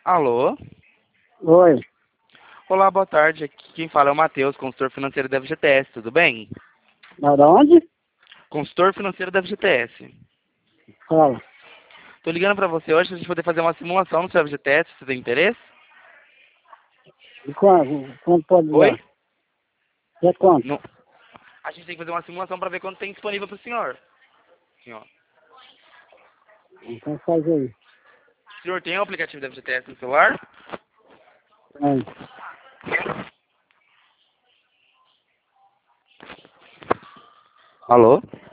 Alô? Oi, Olá, boa tarde. Aqui quem fala é o Matheus, consultor financeiro da FGTS, tudo bem? mas da onde? Consultor financeiro da FGTS. Fala. Tô ligando pra você hoje pra gente poder fazer uma simulação no seu FGTS, você tem interesse? E quanto pode Oi? dar? É quanto? Não. A gente tem que fazer uma simulação pra ver quanto tem disponível pro senhor. Senhor. Então faz aí. O senhor tem o aplicativo da FGTS no celular? Tem. Alô?